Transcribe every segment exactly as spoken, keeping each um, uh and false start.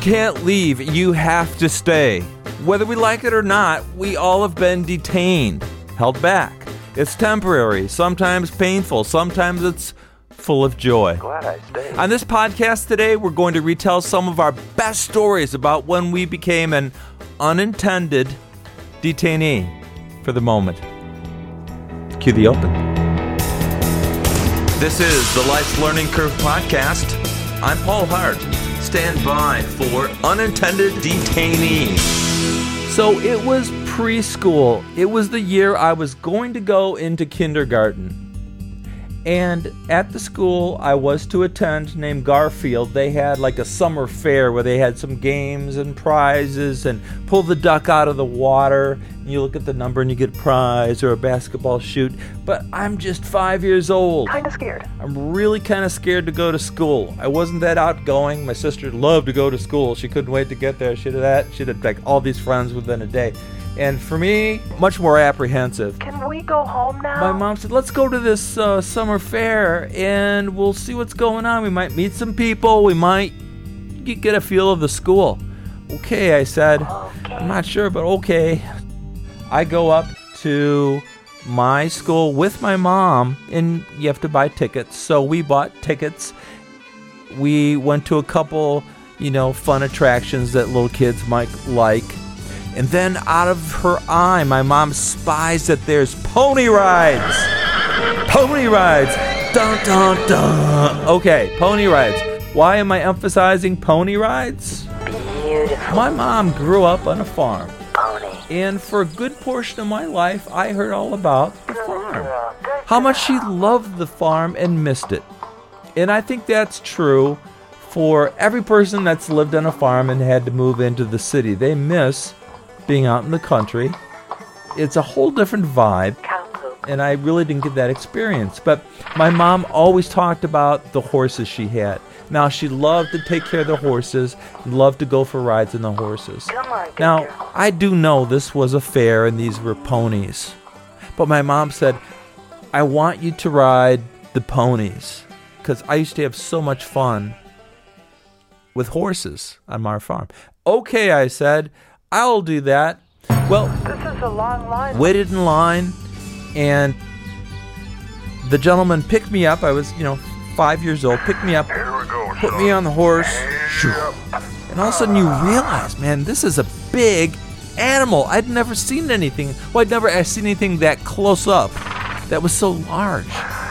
can't leave. You have to stay. Whether we like it or not, we all have been detained, held back. It's temporary, sometimes painful, sometimes it's full of joy. Glad I stayed. On this podcast today, we're going to retell some of our best stories about when we became an unintended detainee for the moment. Cue the open. This is the Life's Learning Curve podcast. I'm Paul Hart. Stand by for Unintended Detainee. So it was preschool. It was the year I was going to go into kindergarten. And at the school I was to attend, named Garfield, they had like a summer fair where they had some games and prizes and pull the duck out of the water. And you look at the number and you get a prize or a basketball shoot. But I'm just five years old. Kind of scared. I'm really kind of scared to go to school. I wasn't that outgoing. My sister loved to go to school. She couldn't wait to get there. She'd have that. She'd have like all these friends within a day. And for me, much more apprehensive. Can we go home now? My mom said, let's go to this uh, summer fair and we'll see what's going on. We might meet some people. We might get a feel of the school. Okay, I said. Okay. I'm not sure, but okay. I go up to my school with my mom, and you have to buy tickets. So we bought tickets. We went to a couple, you know, fun attractions that little kids might like. And then out of her eye, my mom spies that there's pony rides. Pony rides. Dun, dun, dun. Okay, pony rides. Why am I emphasizing pony rides? Beautiful. My mom grew up on a farm. Pony. And for a good portion of my life, I heard all about the farm. How much she loved the farm and missed it. And I think that's true for every person that's lived on a farm and had to move into the city. They miss being out in the country. It's a whole different vibe, and I really didn't get that experience. But my mom always talked about the horses she had. Now, she loved to take care of the horses, loved to go for rides in the horses. Come on, good Now, girl. I do know this was a fair and these were ponies. But my mom said, I want you to ride the ponies, because I used to have so much fun with horses on our farm. Okay, I said, I'll do that. Well, This is a long line. waited in line, and the gentleman picked me up. I was, you know, five years old, picked me up, Here we go, put son. me on the horse, Yep. and all of a sudden you realize, man, this is a big animal. I'd never seen anything, well, I'd never seen anything that close up that was so large.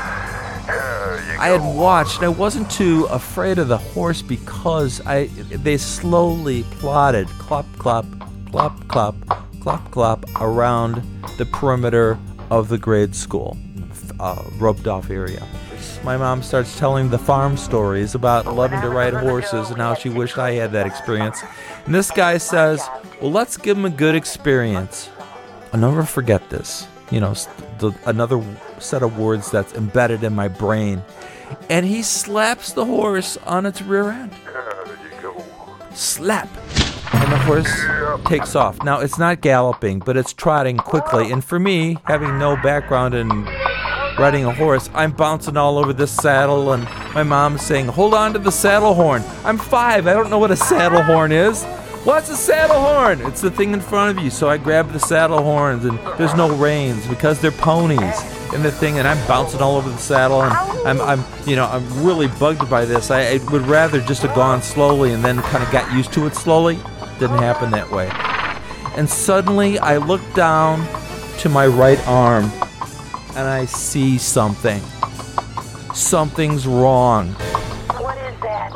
There you I had watched, and I wasn't too afraid of the horse because I they slowly plodded, clop, clop, clop, clop, clop, clop, around the perimeter of the grade school, uh, roped off area. My mom starts telling the farm stories about loving to ride horses and how she wished I had that experience. And this guy says, well, let's give him a good experience. I'll never forget this. You know, the, another set of words that's embedded in my brain. And he slaps the horse on its rear end. There you go. Slap. And the horse takes off. Now, it's not galloping, but it's trotting quickly. And for me, having no background in riding a horse, I'm bouncing all over this saddle, and my mom's saying, hold on to the saddle horn. I'm five. I don't know what a saddle horn is. What's a saddle horn? It's the thing in front of you. So I grab the saddle horns, and there's no reins because they're ponies in the thing, and I'm bouncing all over the saddle, and I'm, I'm, you know, I'm really bugged by this. I, I would rather just have gone slowly and then kind of got used to it slowly. Didn't happen that way. And suddenly I look down to my right arm, and I see something. Something's wrong. What is that?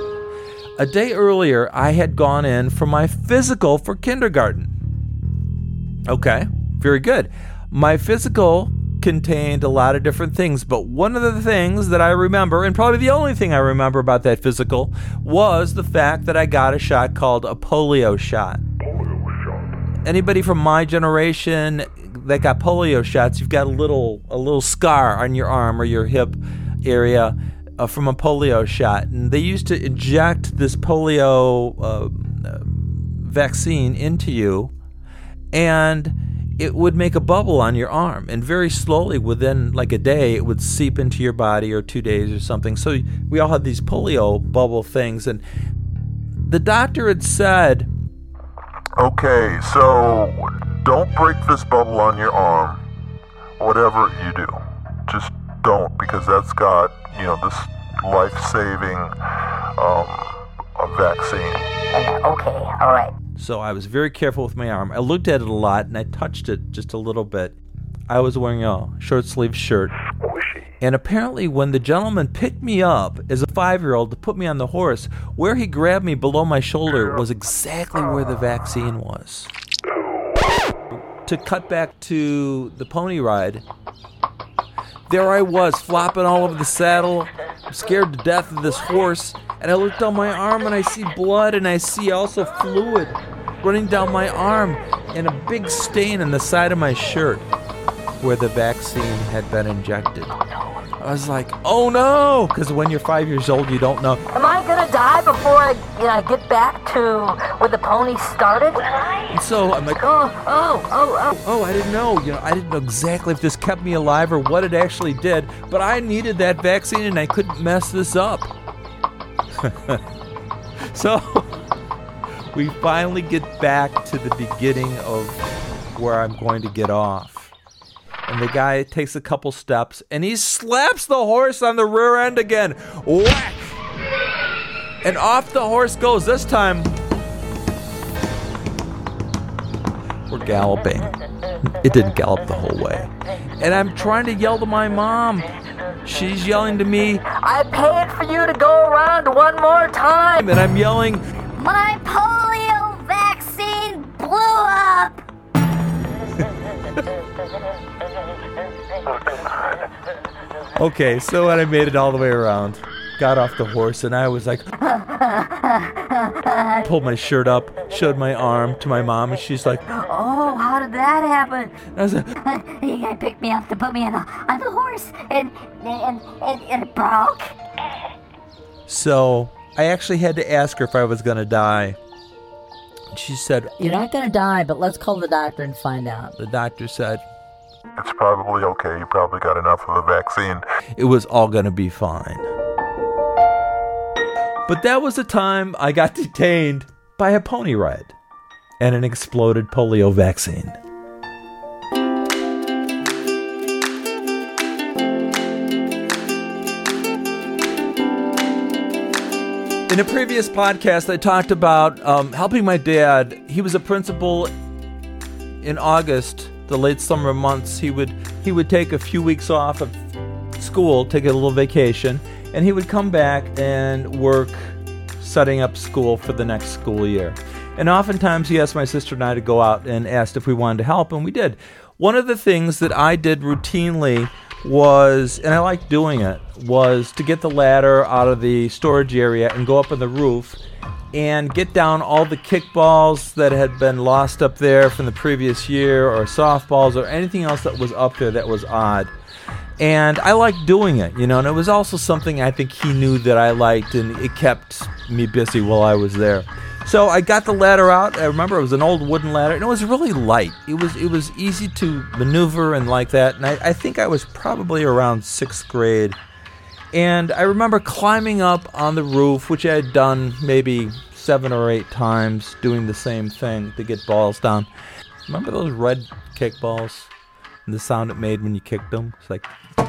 A day earlier, I had gone in for my physical for kindergarten. Okay, very good. My physical contained a lot of different things, but one of the things that I remember, and probably the only thing I remember about that physical, was the fact that I got a shot called a polio shot. Polio shot. Anybody from my generation that got polio shots, you've got a little a little scar on your arm or your hip area uh, from a polio shot. And they used to inject this polio uh, uh, vaccine into you, and it would make a bubble on your arm, and very slowly, within like a day, it would seep into your body, or two days or something. So we all had these polio bubble things, and the doctor had said, Okay, so don't break this bubble on your arm. Whatever you do, just don't, because that's got, you know, this life-saving um, a vaccine. Okay, all right. so I was very careful with my arm. I looked at it a lot, and I touched it just a little bit. I was wearing a short-sleeved shirt. And apparently when the gentleman picked me up as a five-year-old to put me on the horse, where he grabbed me below my shoulder was exactly where the vaccine was. To cut back to the pony ride, there I was, flopping all over the saddle, scared to death of this horse, and I looked down my arm and I see blood and I see also fluid running down my arm and a big stain on the side of my shirt where the vaccine had been injected. I was like, oh no! Because when you're five years old, you don't know. Am I gonna die before I, you know, get back to where the pony started? And so I'm like, Oh, oh, oh, oh. oh, I didn't know. You know, I didn't know exactly if this kept me alive or what it actually did, but I needed that vaccine and I couldn't mess this up. So we finally get back to the beginning of where I'm going to get off. And the guy takes a couple steps and he slaps the horse on the rear end again. Whack! And off the horse goes. This time, we're galloping. It didn't gallop the whole way. And I'm trying to yell to my mom. She's yelling to me. I paid for you to go around one more time. And I'm yelling. My polio vaccine blew up. Okay, so when I made it all the way around, got off the horse, and I was like, pulled my shirt up, showed my arm to my mom, and she's like, Oh, how did that happen? and I was like, You guy picked me up to put me on the, on the horse, and, and, and, and it broke. so I actually had to ask her if I was going to die. And she said, You're not gonna die, but let's call the doctor and find out. the doctor said, It's probably okay. You probably got enough of the vaccine. it was all going to be fine. But that was the time I got detained by a pony ride and an exploded polio vaccine. In a previous podcast, I talked about um, helping my dad. He was a principal in August, the late summer months. He would he would take a few weeks off of school, take a little vacation, and he would come back and work setting up school for the next school year. And oftentimes he asked my sister and I to go out and asked if we wanted to help, and we did. One of the things that I did routinely was, and I liked doing it, was to get the ladder out of the storage area and go up on the roof and get down all the kickballs that had been lost up there from the previous year, or softballs, or anything else that was up there that was odd. And I liked doing it, you know, and it was also something I think he knew that I liked, and it kept me busy while I was there. So I got the ladder out. I remember it was an old wooden ladder, and it was really light. It was it was easy to maneuver and like that, and I, I think I was probably around sixth grade. And I remember climbing up on the roof, which I had done maybe seven or eight times, doing the same thing to get balls down. Remember those red kickballs and the sound it made when you kicked them? It's like...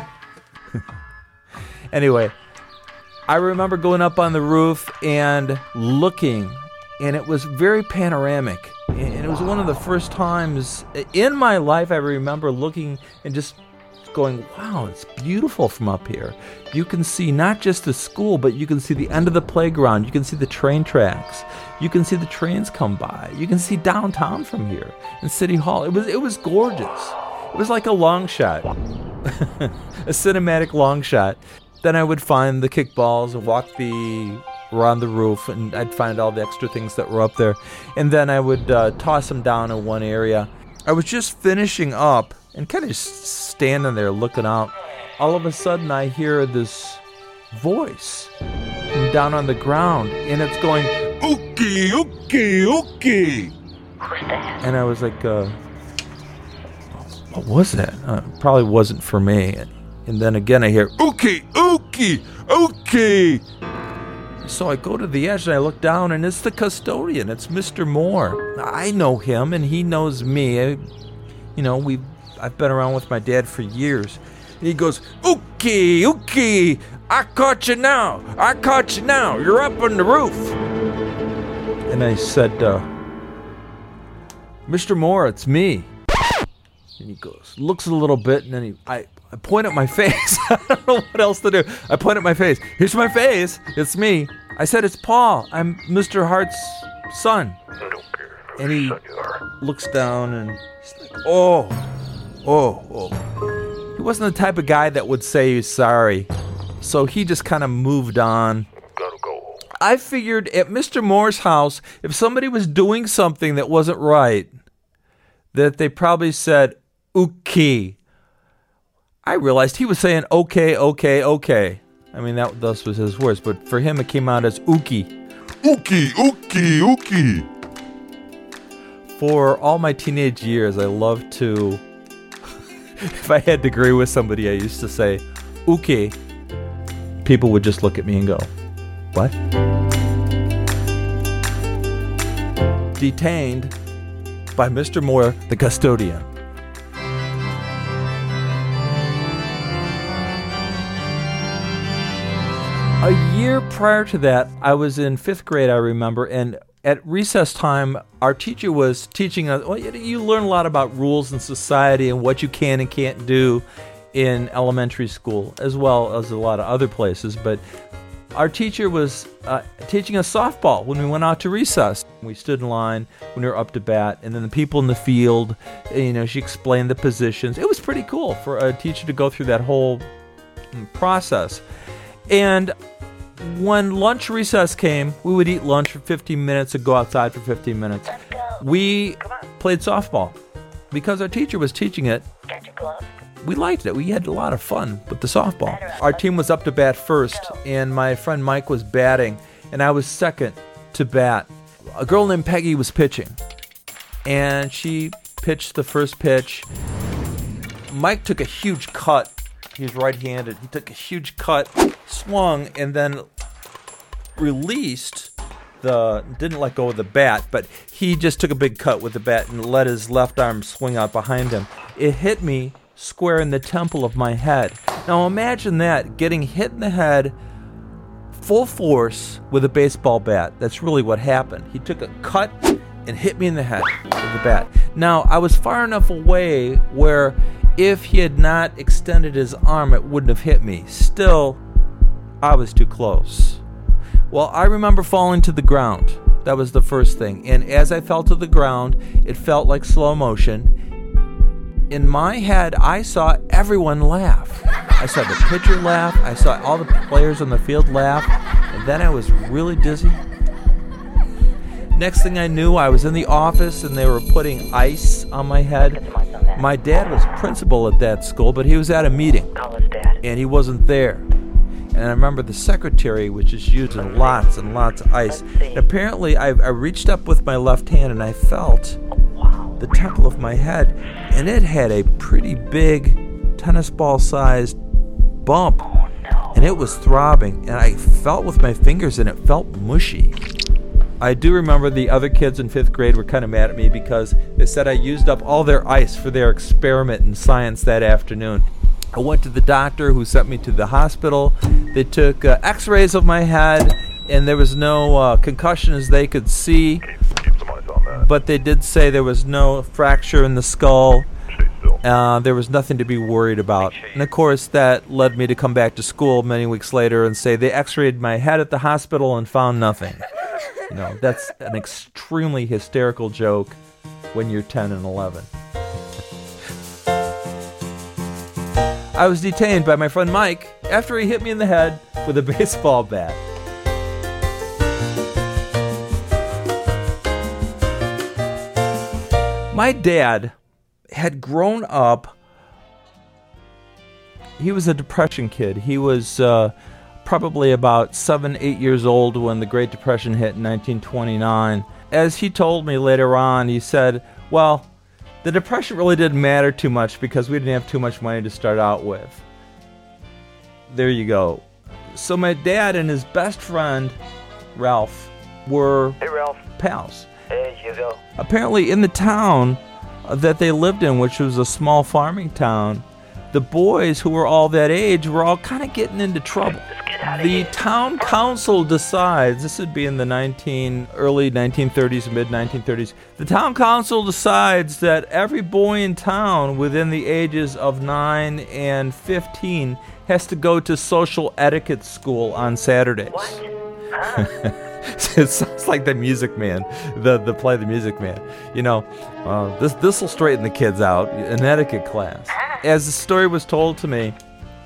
Anyway, I remember going up on the roof and looking, and it was very panoramic. And it was one of the first times in my life I remember looking and just going, wow, it's beautiful from up here. You can see not just the school, but you can see the end of the playground. You can see the train tracks. You can see the trains come by. You can see downtown from here and City Hall. It was it was gorgeous. It was like a long shot, a cinematic long shot. Then I would find the kickballs and walk the around the roof, and I'd find all the extra things that were up there. And then I would uh, toss them down in one area. I was just finishing up and kind of standing there looking out. All of a sudden I hear this voice from down on the ground, and it's going, "Ookie, ookie, ookie." And I was like, uh, what was that? Uh, probably wasn't for me. And then again I hear, "Ookie, ookie, ookie." So I go to the edge and I look down, and it's the custodian. It's Mister Moore. I know him, and he knows me. I, you know, we I've been around with my dad for years. And he goes, "Ookie, ookie, I caught you now. I caught you now. You're up on the roof." And I said, uh, "Mister Moore, it's me." And he goes, looks a little bit, and then he, I, I point at my face. I don't know what else to do. I point at my face. Here's my face. It's me. I said, "It's Paul. I'm Mister Hart's son." And he looks down, and he's like, "Oh, oh, oh." He wasn't the type of guy that would say he's sorry. So he just kind of moved on. I figured at Mister Moore's house, if somebody was doing something that wasn't right, that they probably said, "Okay." I realized he was saying, "Okay, okay, okay." I mean, that thus was his words, but for him it came out as "ookie." Ookie, ookie, ookie. For all my teenage years, I loved to, if I had to agree with somebody, I used to say, "Okay." People would just look at me and go, "What?" Detained by Mister Moore, the custodian. A year prior to that, I was in fifth grade, I remember, and at recess time, our teacher was teaching us, well, you learn a lot about rules in society and what you can and can't do in elementary school, as well as a lot of other places, but our teacher was uh, teaching us softball when we went out to recess. We stood in line when we were up to bat, and then the people in the field, you know, she explained the positions. It was pretty cool for a teacher to go through that whole process. And when lunch recess came, we would eat lunch for fifteen minutes and go outside for fifteen minutes. We played softball. Because our teacher was teaching it, we liked it. We had a lot of fun with the softball. Our team was up to bat first, and my friend Mike was batting, and I was second to bat. A girl named Peggy was pitching, and she pitched the first pitch. Mike took a huge cut. He's right-handed. He took a huge cut, swung, and then released the, didn't let go of the bat, but he just took a big cut with the bat and let his left arm swing out behind him. It hit me square in the temple of my head. Now imagine that, getting hit in the head full force with a baseball bat. That's really what happened. He took a cut and hit me in the head with the bat. Now, I was far enough away where if he had not extended his arm, it wouldn't have hit me. Still, I was too close. Well, I remember falling to the ground. That was the first thing. And as I fell to the ground, it felt like slow motion. In my head, I saw everyone laugh. I saw the pitcher laugh. I saw all the players on the field laugh. And then I was really dizzy. Next thing I knew, I was in the office and they were putting ice on my head. My dad was principal at that school, but he was at a meeting. And he wasn't there. And I remember the secretary was just using lots and lots of ice. And apparently, I, I reached up with my left hand and I felt the temple of my head, and it had a pretty big tennis ball sized bump, and it was throbbing, and I felt with my fingers and it felt mushy. I do remember the other kids in fifth grade were kind of mad at me because they said I used up all their ice for their experiment in science that afternoon. I went to the doctor, who sent me to the hospital. They took uh, x-rays of my head, and there was no uh, concussion as they could see. But they did say there was no fracture in the skull. Uh, there was nothing to be worried about. And of course, that led me to come back to school many weeks later and say they x-rayed my head at the hospital and found nothing. You know, that's an extremely hysterical joke when you're ten and eleven. I was detained by my friend Mike after he hit me in the head with a baseball bat. My dad had grown up, he was a Depression kid. He was uh, probably about seven, eight years old when the Great Depression hit in nineteen twenty-nine. As he told me later on, he said, well, the Depression really didn't matter too much because we didn't have too much money to start out with. There you go. So my dad and his best friend Ralph, were Hey, Ralph. pals. Hey, Hugo. Apparently in the town that they lived in, which was a small farming town, the boys who were all that age were all kind of getting into trouble. Let's get out of The here. town council decides, this would be in the nineteen early nineteen thirties, mid nineteen thirties. The town council decides that every boy in town within the ages of nine and fifteen has to go to social etiquette school on Saturdays. What? Huh? It sounds like the Music Man, the the play The Music Man. You know, uh, this this will straighten the kids out. An etiquette class. As the story was told to me,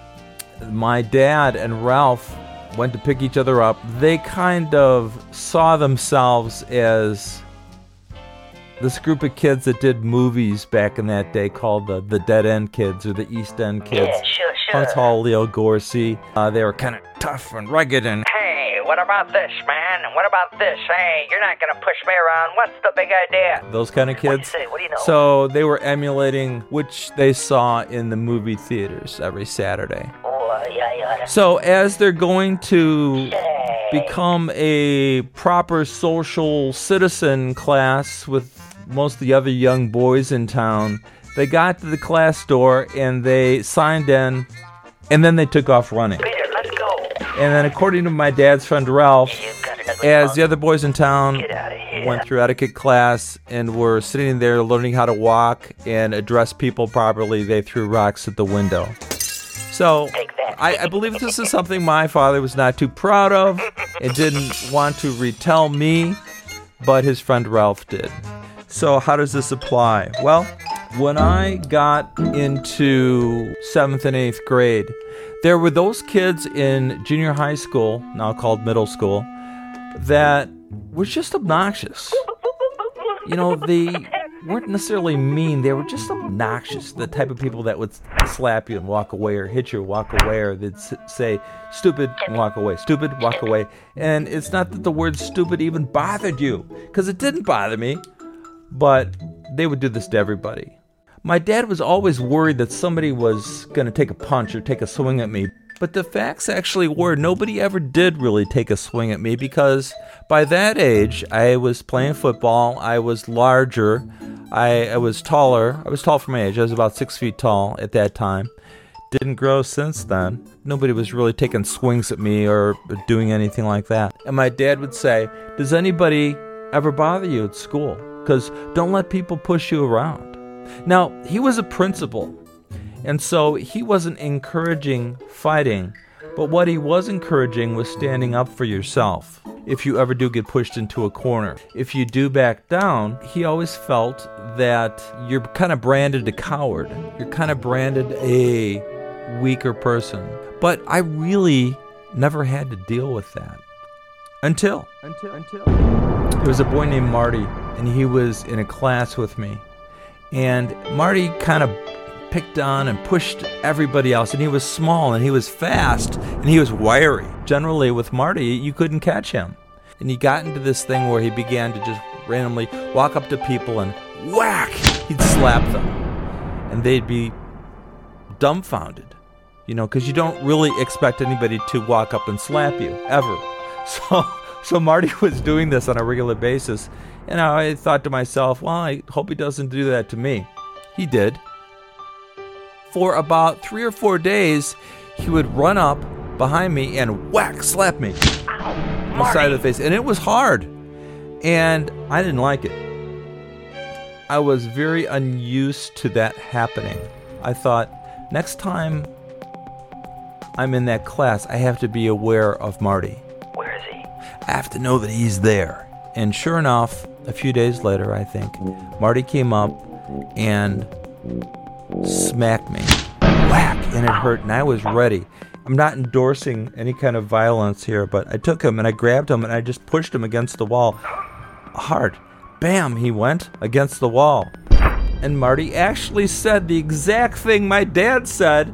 my dad and Ralph went to pick each other up. They kind of saw themselves as this group of kids that did movies back in that day called the, the Dead End Kids or the East End Kids. Yeah, sure, sure. Hunt Hall, Leo Gorsey. Uh, they were kind of tough and rugged and Hey, what about this, man? What about this? Hey, you're not gonna push me around. What's the big idea? those kind of What do you kids. say? What do you know? So they were emulating which they saw in the movie theaters every Saturday. Oh, yeah, yeah. So as they're going to Hey. become a proper social citizen class with most of the other young boys in town, they got to the class door and they signed in, and then they took off running. Peter, let's go. And then according to my dad's friend Ralph, You've got an ugly as mouth. the other boys in town Get out of here. went through etiquette class and were sitting there learning how to walk and address people properly, they threw rocks at the window. So Take that. I, I believe this is something my father was not too proud of and didn't want to retell me, but his friend Ralph did. So how does this apply? Well, when I got into seventh and eighth grade, there were those kids in junior high school, now called middle school, that were just obnoxious. You know, they weren't necessarily mean, they were just obnoxious. The type of people that would slap you and walk away, or hit you and walk away, or they'd s- say, stupid, and walk away, stupid, walk away. And it's not that the word stupid even bothered you, because it didn't bother me, but they would do this to everybody. My dad was always worried that somebody was going to take a punch or take a swing at me. But the facts actually were nobody ever did really take a swing at me, because by that age, I was playing football. I was larger. I, I was taller. I was tall for my age. I was about six feet tall at that time. Didn't grow since then. Nobody was really taking swings at me or doing anything like that. And my dad would say, does anybody ever bother you at school? Because don't let people push you around. Now, he was a principal, and so he wasn't encouraging fighting, but what he was encouraging was standing up for yourself if you ever do get pushed into a corner. If you do back down, he always felt that you're kind of branded a coward. You're kind of branded a weaker person. But I really never had to deal with that. Until, until, until. There was a boy named Marty, and he was in a class with me. And Marty kind of picked on and pushed everybody else, and he was small, and he was fast, and he was wiry. Generally, with Marty, you couldn't catch him. And he got into this thing where he began to just randomly walk up to people and whack! He'd slap them. And they'd be dumbfounded, you know, because you don't really expect anybody to walk up and slap you, ever. So, so Marty was doing this on a regular basis, and I thought to myself, well, I hope he doesn't do that to me. He did. For about three or four days, he would run up behind me and whack, slap me on the side of the face. And it was hard. And I didn't like it. I was very unused to that happening. I thought, next time I'm in that class, I have to be aware of Marty. Where is he? I have to know that he's there. And sure enough, a few days later, I think, Marty came up and smacked me. Whack! And it hurt, and I was ready. I'm not endorsing any kind of violence here, but I took him and I grabbed him and I just pushed him against the wall. Hard. Bam! He went against the wall. And Marty actually said the exact thing my dad said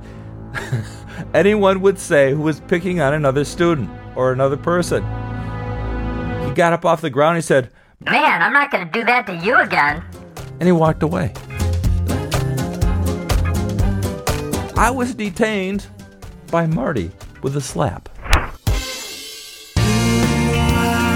anyone would say who was picking on another student or another person. He got up off the ground, he said, Man, I'm not gonna do that to you again. and he walked away. I was detained by Marty with a slap.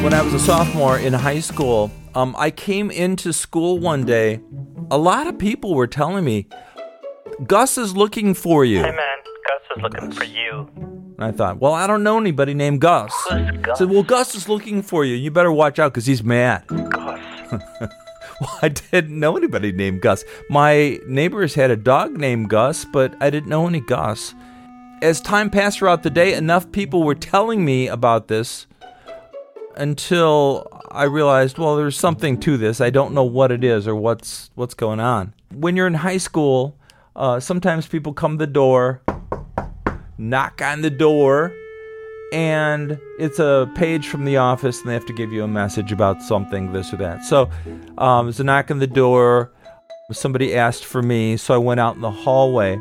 when I was a sophomore in high school, um, I came into school one day. A lot of people were telling me, Gus is looking for you. Hey, man, Gus is looking for you. And I thought, well, I don't know anybody named Gus. Who's Gus? I said, well, Gus is looking for you. You better watch out because he's mad. Gus. Well, I didn't know anybody named Gus. My neighbors had a dog named Gus, but I didn't know any Gus. As time passed throughout the day, enough people were telling me about this until I realized, well, there's something to this. I don't know what it is or what's what's going on. When you're in high school, uh, sometimes people come to the door, knock on the door, and it's a page from the office, and they have to give you a message about something, this or that. So um, there's a knock on the door. Somebody asked for me, so I went out in the hallway,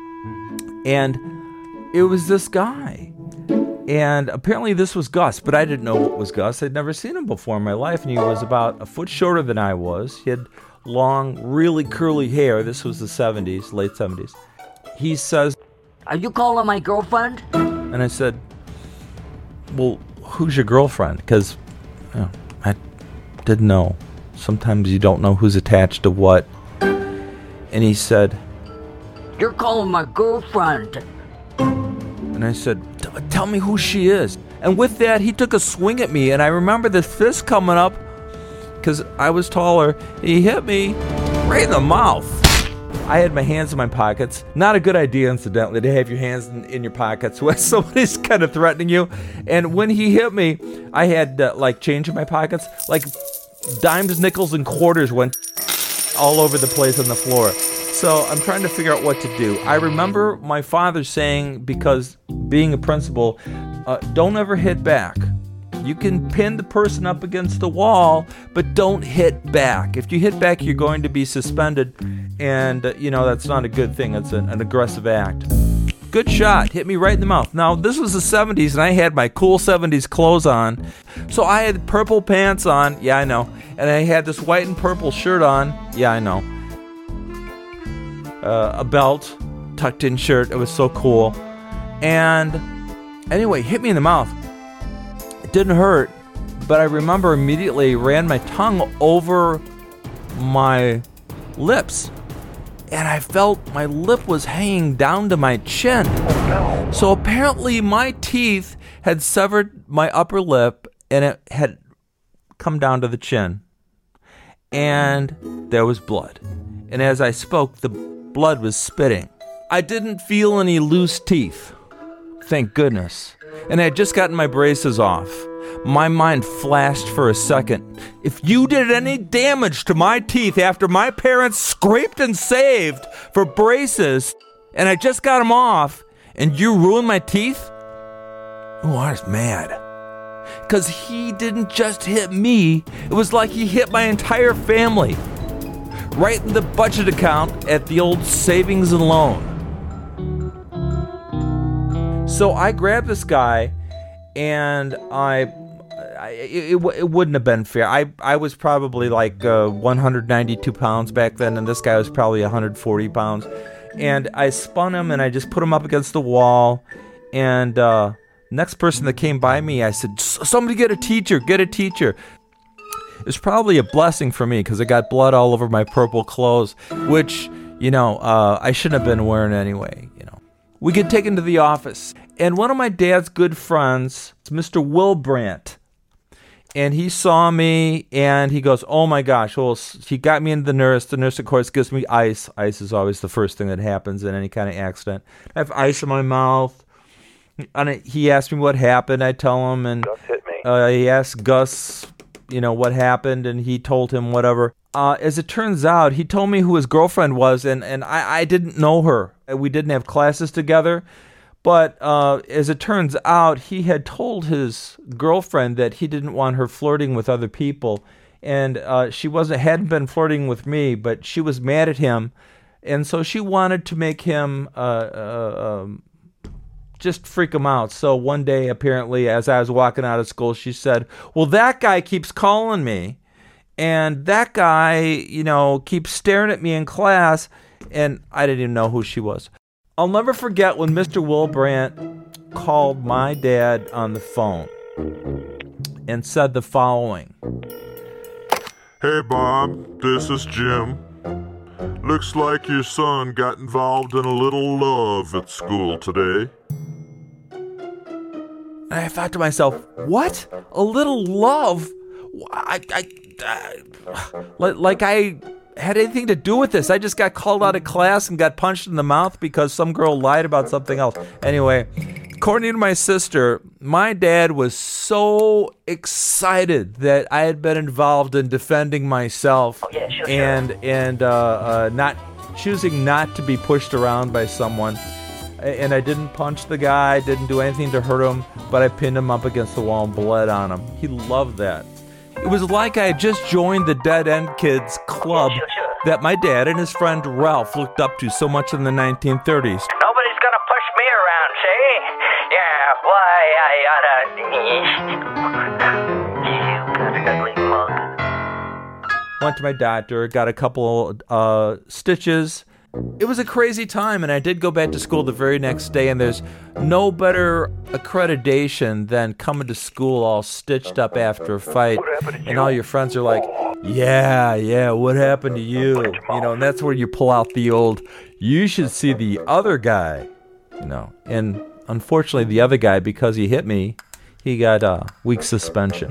and it was this guy. And apparently this was Gus, but I didn't know it was Gus. I'd never seen him before in my life, and he was about a foot shorter than I was. He had long, really curly hair. This was the seventies, late seventies. He says, Are you calling my girlfriend? and I said, well, who's your girlfriend? Because you know, I didn't know. Sometimes you don't know who's attached to what. And he said, You're calling my girlfriend. and I said, tell me who she is. And with that, he took a swing at me, and I remember the fist coming up because I was taller. He hit me right in the mouth. I had my hands in my pockets. Not a good idea, incidentally, to have your hands in, in your pockets when somebody's kind of threatening you. And when he hit me, I had uh, like change in my pockets. Like dimes, nickels, and quarters went all over the place on the floor. So I'm trying to figure out what to do. I remember my father saying, because being a principal, uh, don't ever hit back. You can pin the person up against the wall, but don't hit back. If you hit back, you're going to be suspended, and, uh, you know, that's not a good thing. It's an, an aggressive act. Good shot. Hit me right in the mouth. Now, this was the seventies, and I had my cool seventies clothes on. So I had purple pants on. Yeah, I know. And I had this white and purple shirt on. Yeah, I know. Uh, a belt, tucked in shirt. It was so cool. And anyway, hit me in the mouth. It didn't hurt, but I remember immediately ran my tongue over my lips, and I felt my lip was hanging down to my chin. Oh, no. So apparently my teeth had severed my upper lip, and it had come down to the chin. And there was blood. And as I spoke, the blood was spitting. I didn't feel any loose teeth. Thank goodness. And I had just gotten my braces off. My mind flashed for a second. If you did any damage to my teeth after my parents scraped and saved for braces, and I just got them off, and you ruined my teeth? Oh, I was mad. Because he didn't just hit me. It was like he hit my entire family. Right in the budget account at the old savings and loan. So I grabbed this guy, and I, I it, it, it wouldn't have been fair. I, I was probably like uh, one hundred ninety-two pounds back then, and this guy was probably one hundred forty pounds. And I spun him, and I just put him up against the wall. And uh, next person that came by me, I said, somebody get a teacher, get a teacher. It was probably a blessing for me because I got blood all over my purple clothes, which, you know, uh, I shouldn't have been wearing anyway, you know. We get taken to the office, and one of my dad's good friends, Mister Will Brandt, and he saw me, and he goes, oh my gosh, well, he got me into the nurse. The nurse, of course, gives me ice. Ice is always the first thing that happens in any kind of accident. I have ice in my mouth. And he asked me what happened. I tell him, and Gus hit me. Uh, he asked Gus, you know, what happened, and he told him whatever. Uh, as it turns out, he told me who his girlfriend was, and, and I, I didn't know her. We didn't have classes together. But uh, as it turns out, he had told his girlfriend that he didn't want her flirting with other people. And uh, she wasn't hadn't been flirting with me, but she was mad at him. And so she wanted to make him uh, uh, um, just freak him out. So one day, apparently, as I was walking out of school, she said, well, that guy keeps calling me. And that guy, you know, keeps staring at me in class. And I didn't even know who she was. I'll never forget when Mister Will Brandt called my dad on the phone. and said the following. Hey, Bob, this is Jim. Looks like your son got involved in a little love at school today. And I thought to myself, what? A little love? I, I, I, like I had anything to do with this. I just got called out of class and got punched in the mouth because some girl lied about something else. Anyway, according to my sister, my dad was so excited that I had been involved in defending myself Oh, yeah, sure, and and uh, uh, not choosing not to be pushed around by someone. And I didn't punch the guy, didn't do anything to hurt him, but I pinned him up against the wall and bled on him. He loved that. It was like I had just joined the Dead End Kids club Sure, sure. that my dad and his friend Ralph looked up to so much in the nineteen thirties. Nobody's gonna push me around, see? Yeah, why I oughta... You got an ugly mug. Went to my doctor, got a couple uh, stitches. It was a crazy time, and I did go back to school the very next day, and there's no better accreditation than coming to school all stitched up after a fight, and all your friends are like, yeah, yeah, what happened to you? You know, and that's where you pull out the old, you should see the other guy, you know, and unfortunately the other guy, because he hit me, he got a week suspension.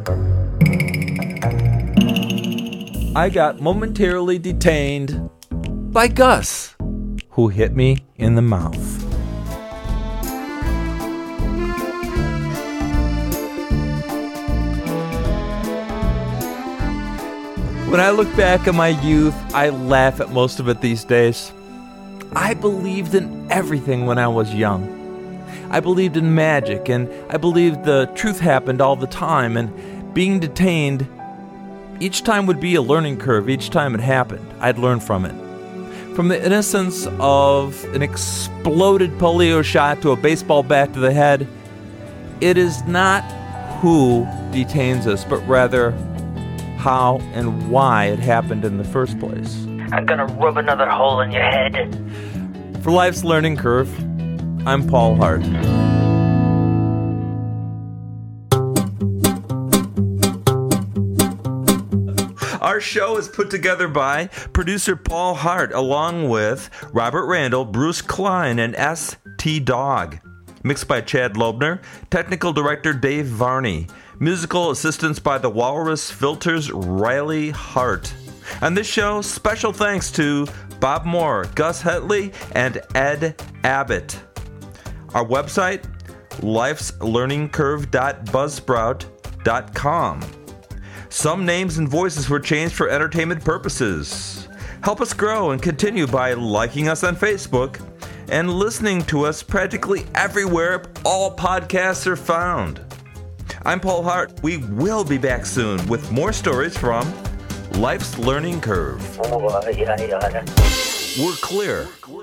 I got momentarily detained by Gus, who hit me in the mouth. When I look back at my youth, I laugh at most of it these days. I believed in everything when I was young. I believed in magic, and I believed the truth happened all the time, and being detained, each time would be a learning curve. Each time it happened, I'd learn from it. From the innocence of an exploded polio shot to a baseball bat to the head, it is not who detains us, but rather how and why it happened in the first place. I'm gonna rub another hole in your head. For Life's Learning Curve, I'm Paul Hart. Our show is put together by producer Paul Hart, along with Robert Randall, Bruce Klein, and S T Dog. Mixed by Chad Loebner. Technical director Dave Varney. Musical assistance by the Walrus Filters Riley Hart. On this show, special thanks to Bob Moore, Gus Hetley, and Ed Abbott. Our website, lifes learning curve dot buzzsprout dot com. Some names and voices were changed for entertainment purposes. Help us grow and continue by liking us on Facebook and listening to us practically everywhere all podcasts are found. I'm Paul Hart. We will be back soon with more stories from Life's Learning Curve. Oh, I oughta... We're clear.